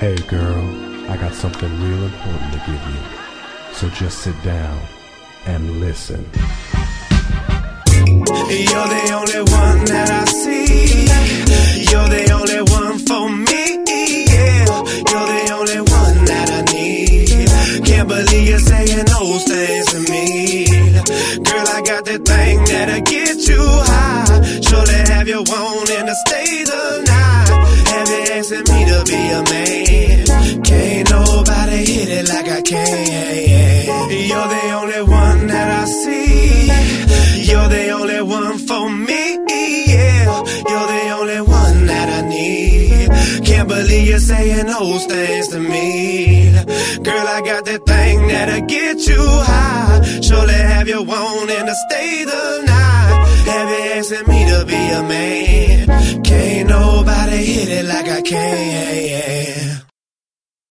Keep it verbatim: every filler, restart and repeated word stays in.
Hey girl, I got something real important to give you. So just sit down and listen. You're the only one that I see. You're the only one for me. Yeah, you're the only one that I need. Can't believe you're saying those things to me. Girl, I got that thing that'll get you high. Surely have you wanting to stay the night. Have you asking me to be a man? Can't nobody hit it like I can. You're the only one that I see. You're the only one for me. Yeah, you're the only one that I need. Can't believe you're saying those things to me. Girl, I got that thing that'll get you high. Surely have you wanting to stay the night. Have you asking me to be a man? Can't nobody hit it like I can.